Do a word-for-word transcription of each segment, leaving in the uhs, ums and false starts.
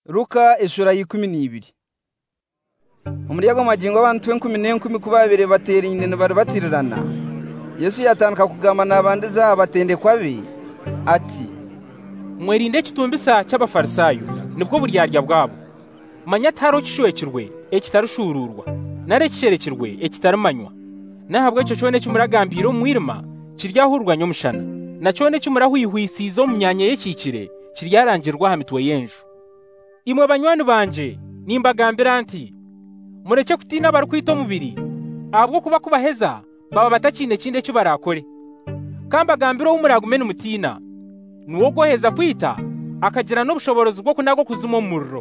Luka ishura y'ikumi n'ibiri. Umuryago magingo abantu enkumi n'enkumi kubabire batera inene bari batirirana. Yesu yatanduka kugama n'abandi za batende kwabi ati, mwerinde kitumbisa cy'abafarisayo nibwo buryarya bwabo. Manya taro kishuwekirwe ekitarushururwa nare kisherekirwe ekitarumanywa. Nahabwa cyo cyone cy'umuragambiro mwirima kiryahurwa nyomushana na cyone cy'umurahwihwisizo mu myanya y'ekikire kiryarangirwa hamitwe yenju. Imwe banywani banje nimbagambira nti mureke kutina bari kwito mubiri ahubwo kuba kubaheza baba batakine kinde cyo barakore. Kambagambiro w'umuragumene umutina nuwo goheza kwita akagira n'ubushoborozi bwo kunago kuzuma umuriro.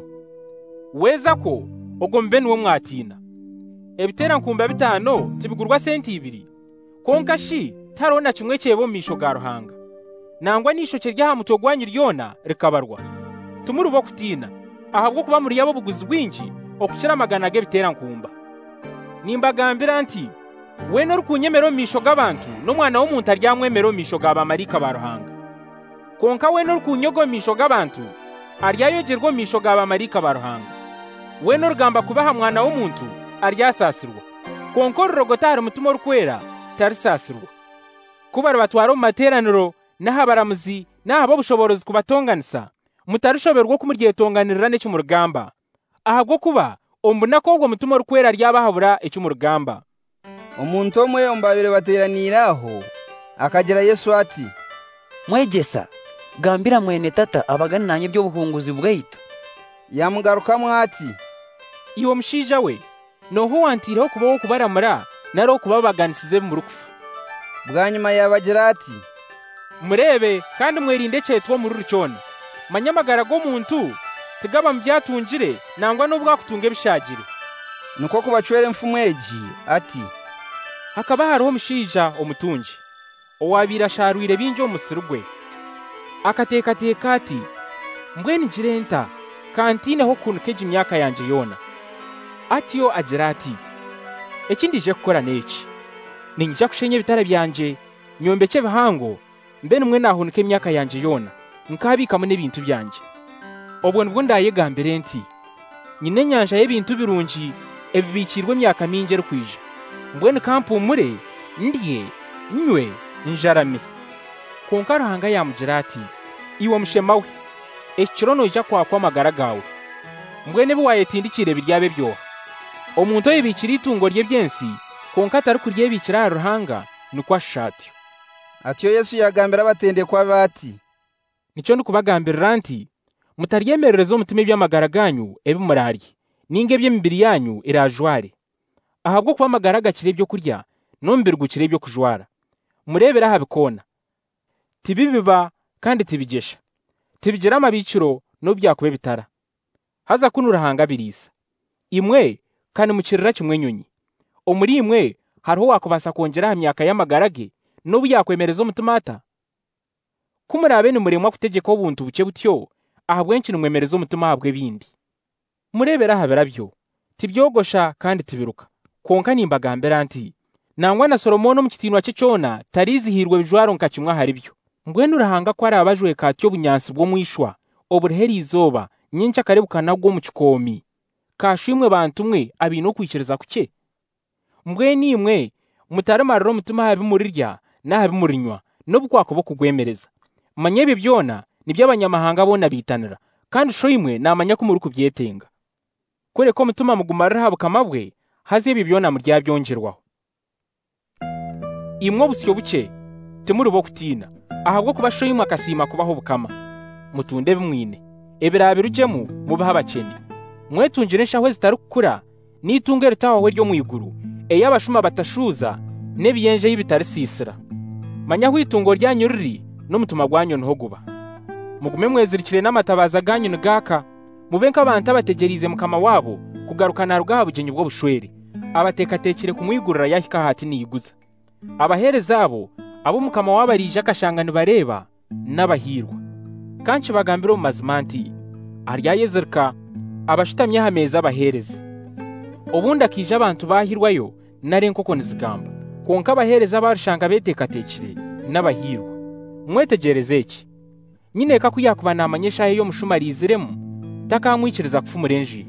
Weza ko ogombe nuwo mwatina. Ebitera nkumba bitano tibigurwa senti ibiri. Konka shi tarona kimwe cyebo misho ga ruhanga. Nangwa nisho cyerya hamutogwanyi ryona rikabarwa. Tumurubo kutina ahabwo kuba muri yabo buguzi bwinji okukira magana ge bitera nkumba. Nimbagambira nti we no rukunyemero misho g'abantu no mwana w'umuntu aryamwemero misho gaba marika baruhanga. Konka we no rukunyogo misho g'abantu aryayogerwa misho gaba marika baruhanga. We no rugamba kubaha mwana w'umuntu aryasasirwa. Konko rurogota hari mutumo rukwera tarisasirwa. Kuba batwara mu materaniro n'ahabaramuzi n'ahabo bushoborozi kubatonganisa mutarushoberwa kumuryetonganirira n'icyo mu rugamba. Ahabwo kuba ombuna ko ubwo mutumo rukwera ryabahabura icyo mu rugamba. Umuntu omwe ombabire bateraniraho akagera Yesu ati, mwegesa gambira mwene tata abagani nanye byo buhunguzi bwaitu. Yamugarukamwe ati, iwo mushija we noho wantiraho kubaho kubaramura naro kubabaganisize mu rukufa. Bwanyuma yabagira ati, murebe kandi mwerinde cyetwa muri rucone. Manyamagara go muntu tigaba mbyatungire nangwa n'ubwa kutunge bishagire. Nuko kubacwere mfumweji ati, hakaba hariho mushija omutunji owabira sharuire binjo musirugwe. Akateka teka ati, mbweni njirenta kantine ho kunkeje imyaka yanje yona. Atiyo agira ati, ekindije gukora neki ninjya kushenye bitara byanje nyombeke bihango mbe numwe nahunike imyaka yanje yona nkabika mu n'ibintu byanje. Obwo nibwo ndayegambire nti nyine nyanja y'ibintu birungi ebibikirwe imyaka minje rukwije. Mbweni kampumure ndiye nywe njarame. Konka ruhanga yamugira ati, iwo mushema we ekirono ija kwakwa amagara gawe. Mbwene buwayetindikire biryabe byoha. Omuntu yibikira itungo rye byensi konka atari kuryebikira ruhanga nuko ashatyo. Atyo Yesu yagambira batende kwa bati, nico ndikubagambirira nti mutaryemerereza umutima by'amagara ganyu ebi murarye ninge by'emibiri yanyu irajware. Ahabwo kuba amagara gakire byo kurya nombere gukire byo kujwara. Murebera habikona tibibiba kandi tibigesha tibigera amabiciro no byakube bitara. Haza kunurahanga birisa imwe kandi mukirira kimwe nyonyi. Omuri imwe hariho wakubasa kongera imyaka y'amagarage no byakwemereza umutumata. Kumurabe ni muremwa kutegeka ubuntu buke butyo ahabwenshi numwemereza umutima habwe bindi. Murebera habirabyo tibyogosha kandi tibiruka. Konka nimbagambira nti nangwa na Solomono mu kitinwa cye cyona tarizihirwe bijwaro nka kimwe haribyo. Mbwene urahanga ko ari abajwe katyo bunyansi bwo mwishwa oburheri izoba nyincha karebuka nagwo mu kikomi kashimwe bantu mwe abino kwikiriza kuke. Mbwene imwe mutaramariro mutima habi murirya na habi murinywa no bukwako bo kugwemereza. Manyebe byona nibyo abanyamahanga bona bitanira kandi sho imwe namanya ko muri kubyetenga. Kore ko mutuma mugumarira habukamabwe haze ibi byona mu ryabyongerwaho. Imwe busyo buke temuri bo kutina ahabwo kubasho imwe akasima kubaho bukama. Mutunde bimwine ebirabirujemu mubaha abakene. Mwetungire shahwe zitarukura nitunge ritaho ryo mwiguru eyabashuma batashuza nebiyenje y'ibitarisisira. Manya hwitungo ryanyu riri no mutuma gwanyu nhoguba. Mugume mwezirikire n'amatabaza ganyu ngaka mubenka abantu abategerize mukama wabo kugarukana rugahabugenye bwo bushwere. Abatekatekire kumwigurira yahika hati niyiguza. Abahereza abo abo mukama wabarije akashangana bareba n'abahirwa. Kanci bagambira mu mazimanti arya yezerka abashitamye hameza abahereza. Obundi akije abantu bahirwayo nare nkoko nizigamba. Konka abahereza barishanga betekatekire n'abahirwa. Mwetegereze iki nyine ka kuyakuba namanyesha yo mushumariziremu takamwikiriza kufumurenji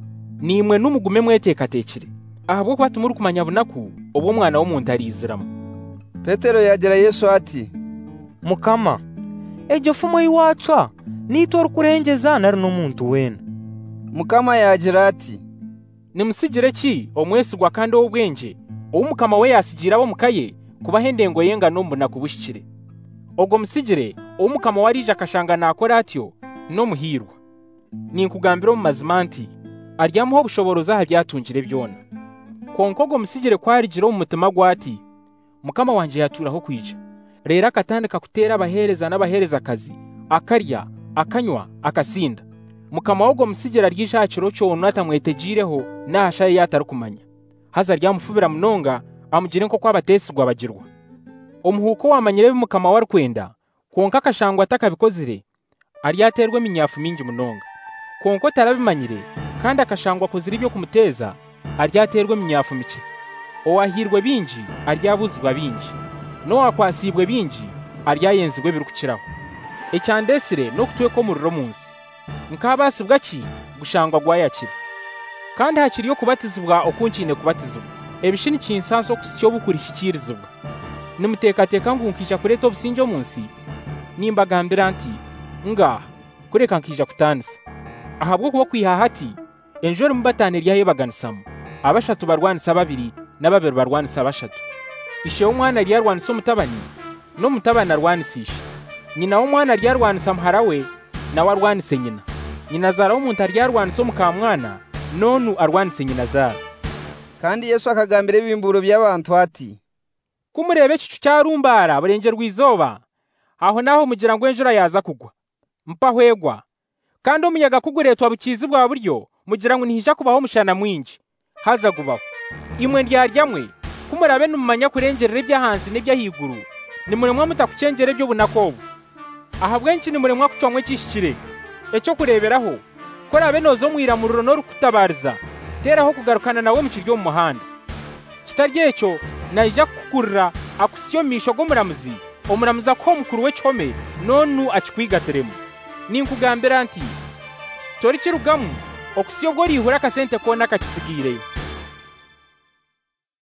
nimwe n'umugume mwetekatekere ahabwo kuba tumuri kumanya bunaku obwo mwana w'omuntu ariziramo. Petero yagira Yesu ati, Mukama, ejo fumo iwacu nitwa kurengeza nari n'omuntu wena. Mukama yagira ati, nimusigire ki omwesigwa kandi w'obwenge omukama we yasigira abo mukaye kuba hendengo yenga nombuna kubushikire. Ogwo musigire omukama warije akashanga nakora atyo no muhirwa. Ninkugambira mu mazimanti aryamuho bushoboroza habyatungire byona. Konko ogwo musigire kwarijira mu mutima gwati, Mukama wanje yaturaho kwija. Rera akatandika kutera abahereza n'abahereza kazi, akarya, akanywa, akasinda. Mukama w'ogwo musigire aryishakiro cyo natamwetejireho nahashaye yatarukumanya. Haza ryamufubira munonga amugire nko kwabatesigwa bagirwa. Omuhuko wamanyire bimukama warkwenda, konka akashangwa atakabikozire, aryaterwe minyafu mingi munonga. Konko tarabimanyire kandi akashangwa kuzira ibyo kumuteza, aryaterwe minyafu mike. Owahirwe bingi aryabuzwa bingi, no wakwasibwe bingi aryayenzigwe birukukiraho. Ecyandesire no kutwe ko muriro munsi nkabasibwa ki gushangwa gwayakire. Kandi hakiriyo kubatizibwa okunkine kubatizibwa ebishini kinsanso kusyo bukurikikirizibwa. Nimutekateka ngunkija kureta obusinjo munsi nimbagambira nti ngaha kureka nkija kutanisa. Ahabwo kuba kwihahati enjoro mubatane ryayebaganisamu abashatu barwanisa babiri n'ababiri barwanisa abashatu. Ishe w'umwana ryarwanisa umutabani no mutabana arwanisisha. Nyina w'umwana ryarwanisa muharawe na warwanise nyina. Nyina Zara w'umuntu ryarwanisa mukamwana nonu arwanise nyina Zara. Kandi Yesu akagambira ibimburo by'abantu ati, kumurebe cicu cyarumbara burenge rwizoba aho naho mugira ngo enjura yaza kugwa mpahwegwa kandi umuyaga kuguretwa bukizi bwa buryo mugira ngo nihisha kubaho mushana mwinji haza gubaho imwe ndyaryamwe kumurabe numanya kurengerera ibyahansi n'ibyahiguru nimuremwa mutakucengere byo bunakobo aha bwenci nimuremwa kucomwe cyishikire ecyo kureberaho korabe nozo mwiramururo no rukutabariza teraho kugarukana nawe mu kiryo mu muhanda kitaryecho naija kukurira akusyomisho gomuramuzi omuramuza ko mukuru we cyome nonu akikwigateremo. Ninkugambira nti tori kirugamu okusyo gori ihura kasente kona kakisigireyo